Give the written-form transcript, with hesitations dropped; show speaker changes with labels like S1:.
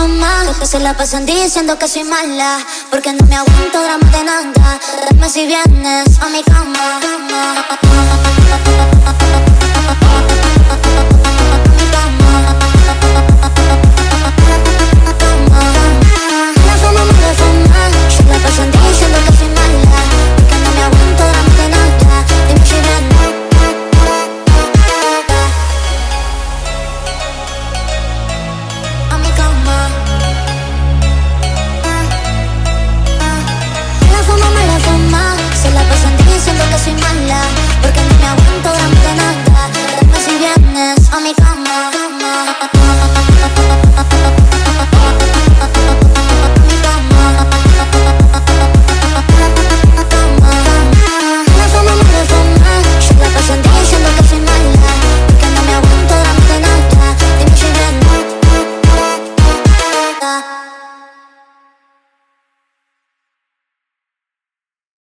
S1: fama, que se la pasan diciendo que soy mala, porque no me aguanto dramas de nada. Dime si vienes a mi cama. La fama mala fama, se la pasan diciendo que soy mala, porque no me aguanto dramas de nada. Dime si vienes a mi cama. La fama mala fama, se la pasan diciendo que soy mala,